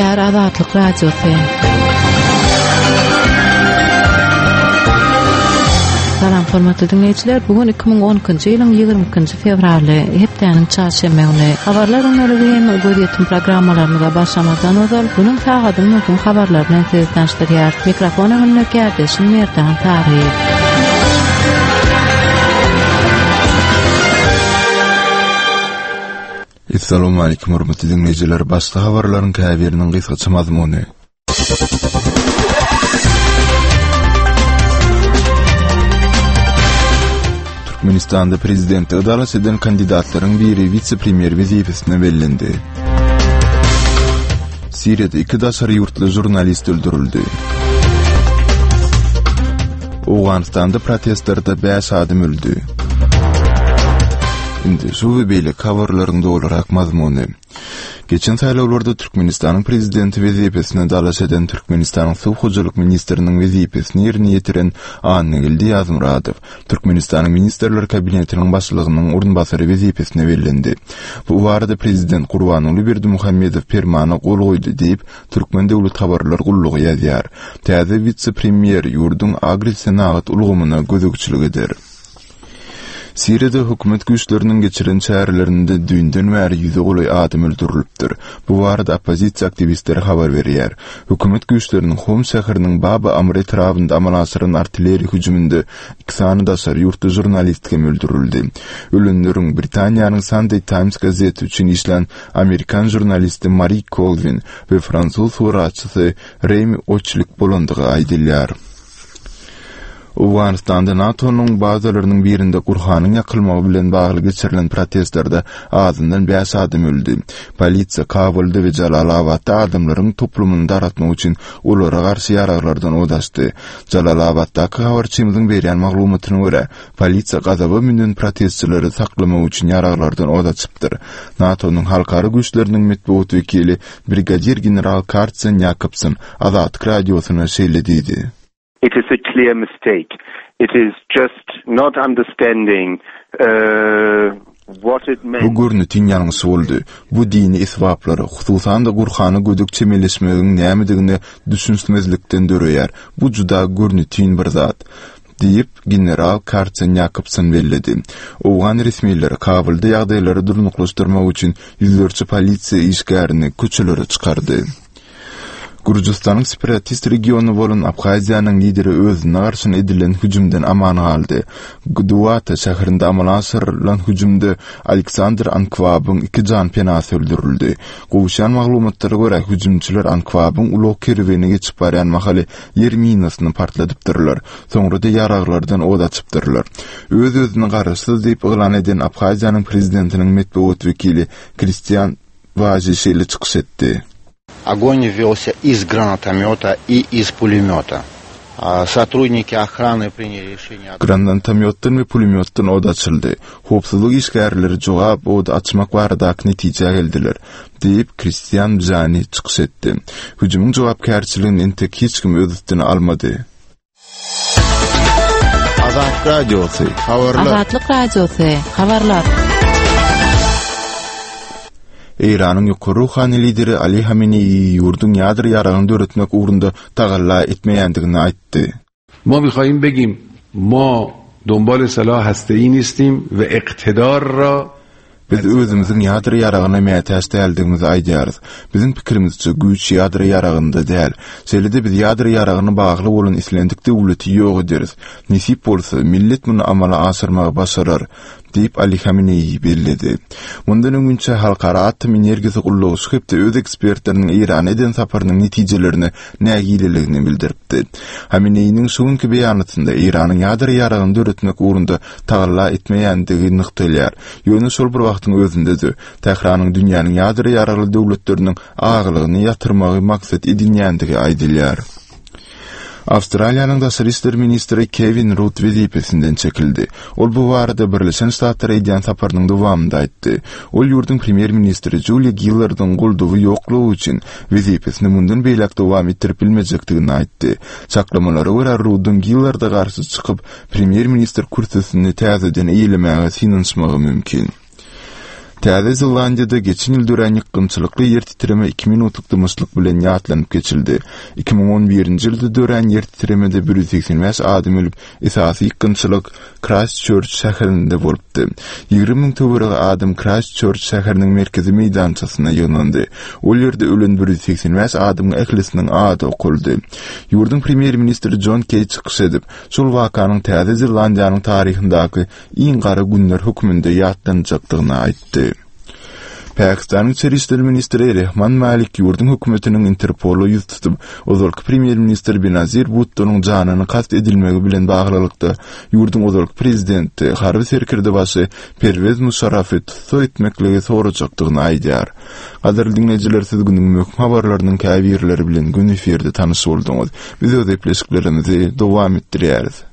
Däler Azatlyk Radiosu. Salam hormatly dinleyijiler, bugün 2012-nji ýylyň 22-nji fevraly, hepdeniň çarşembe güni. Habarlar öňergen göýdýän programmalaryna başlamadan öňe bunyň sahatyň möhüm habarlar bilen sizi tanışdyrýar. Mikrofon öňünde gärdeşim Merdan Taryp. Assalamu alaykum hormatly dinleyijiler, başga habarlaryň käbiriniň gysgaça mazmuny. Türkmenistanda prezidenti adalet eden kandidatlaryň biri vice-premier wezifesine bellendi. Siriýada 2 daşary ýurtly jurnalist öldürildi. Awganistanda protestlarda 5 adam öldü. Indi şu we beýle habarlaryň dolarak mazmuny. Geçen saýlawlarda Türkmenistanyň prezidenti wezifesine dalat eden Türkmenistanyň suw hojalyk ministriniň wezifesini ýerine ýetiren Annegildi Ýazmuradow Türkmenistanyň ministrler kabinetiniň başlygynyň ornbasary wezifesine bellendi. Bu barada prezident Gurbanuly Berdimuhammedow fermana gol goýdy diýip Türkmen döwlet habarlar gullugy ýazýar. Täze vice-premier ýurduň agri senagat ulgamyna gözükçilik eder. Siriýada hökümet güýçleriniň geçiren çärelerinde düýnden bäri ýüze goly adam öldürilipdir. Bu barada opozisiýa aktivistleri habar berýär. Hökümet güýçleriniň Hom şäheriniň Baba Amr etrafynda amal asyryň artilleriýa hüjüminde 2 sany daşary ýurtly jurnalist öldürildi. Ölenleriň Britaniýanyň Sunday Times gazeti üçin işlen Amerikan jurnalisti Marie Colvin we Fransuz suratçysy Remy Ochlik bolandygy aýdylýar. Awganistanda NATO'nun bazalarynyň birinde Gurhanyň ýakylmagy bilen bagly geçirilen protestlarda azyndan 5 adam öldü. Polisiýa Kabulda we Jalalabadda adamlaryň toplumyny daratmak üçin olara garşy ýaraglardan odaşdy. Jalalabaddaky habarçymyzyň berýän maglumatyna görä, polisiýa gazaba minen protestçileri saklamak üçin ýaraglardan odaşypdyr. NATO'nun halkary güýçleriniň medeniýet wekili brigadir general Karsten Jakobsen Azatlyk radiosyna şeýledidi. It is a clear mistake. It is just not understanding what it meant. Bu görnütin ýalňyş boldy. Bu dini isbaplary, hususan da Gurhany gödük çemelesmegiň nämedigini düşünsmezlikden döreýär. Bu juda görnütin bir zat diýip general Karsten Jakobsen belledi. Awgan resmiýetleri Kabulda ýagdaýlary durnuklaşdyrmak üçin ýüzlerçe polisiýa işgärini köçelere çykardy. Gürjistanyň separatist regiony bolan Abhaziýanyň lideri özüne garşy edilen hüjümden aman galdy. Gudwata şäherinde amal asyrylan hüjümde Aleksandr Ankwabyň 2 jan penasy öldürildi. Gowşan maglumatlara görä hüjümçiler Ankwabyň ulak kerweni geçip barýan mahaly yer minasyny partladypdyrlar. Soňra da ýaraglardan od açypdyrlar. Öz-özüne garaşsyz diýip elan eden Abhaziýanyň prezidentiniň medeniýet wekili Kristian Vazişeli çykyş etdi. Огонь велся из гранатомета и из пулемета. Сотрудники охраны приняли решение. Granatометтан we pulemyotdan od açyldy. Howpsuzlyk işgärleri jogap od açmak baradaky netije geldiler, diýip Kristian Zani çykyş etdi. Hüjümüň jogapkärçiligini entek hiç kim öz üstüne almady. Azatlyk radiosu habarlar. Iranyň ýokary ruhany lideri Ali Hamenei ýurdun ýadyr ýaragyny döretmek ugrunda tagalla etmeýändigini aýtdy. Ma mihaýym begim, ma donbal salah hastei nistim ve iqtidar ra biz özümizin ýadyr ýaragyna mätäş däldigimizi aýdýarys. Biziň pikirimizçe güýç ýadyr ýaragynda däl. Şeýle biz ýadyr ýaragyna bagly bolan islendik döwleti ýok ederiz. Nisip bolsa millet muny amala asyrmagy başarar diýip Ali Hamenei belledi. Mundan öňünçe halkara atom energiýasy gullagy hepde öz ekspertleriniň Irana eden saparynyň netijelerini nägileligini bildiripdi. Hamenei'niň şuňky beýanatynda Iranyň ýadyr ýaragyny döretmek ugrunda tagalla etmeýändigi nykdalýar. Ýöne şol bir wagtyň özünde Tehranyň dünýäniň ýadyr ýaragly döwletleriniň aglygyny ýatyrmagy maksat edilýändigi aýdylýar. Avustraliýanyň daşary işler ministri Kevin Rudd wezifesinden çekildi. Ol bu barada Birleşen Ştatlara edýän saparynyň dowamynda aýtdy. Ol ýurdun premier ministri Julia Gillard'yň goldugy ýoklugy üçin wezifesini mundan beýlek dowam etdirilmejekdigini aýtdy. Çaklamalara görä Rudd'yň Gillard'a garşy çykyp premier ministr kürsüsini täzeden eýlemäge synanyşmagy mümkin. Täze Zelandiyada geçen ýyl dören ýykgynçylykly ýer titreme 2 minutluk dymyşlyk bilen ýatlanyp geçildi. 2011-nji ýylda dören ýer titremede 185 adam ölüp, esasy ýykgynçylyk Christchurch şäherinde bolupdy. 20.000 töwereg adam Christchurch şäheriniň merkezi meýdançasyna ýyglandy. Ol ýerde ölen 185 adamyň ählisiniň ady okuldy. Ýurdun premier ministri John Key çykyş edip, şol wakanyň Täze Zelandiýanyň taryhyndaky iň gara günler hökmünde ýatlanjakydygyny aýtdy. Pakistanyň Içeri işler ministri Rehman Malik ýurdun hökümetiniň Interpolu ýüz tutup, ozalky premier ministr Benazir Bhutto'nyň janyny kast edilmegi bilen baglykda ýurdun ozalky prezidenti harby serkirde başy Pervez Musharrafy tutsa etmekligi sorajakdygyny aýdýar. Gaderli dinleyijiler, siz günüň möhüm habarlarynyň käbirleri bilen gün eferde tanyş boldyňyz. Biz öz epleşiklerimizi dowam etdirýäris.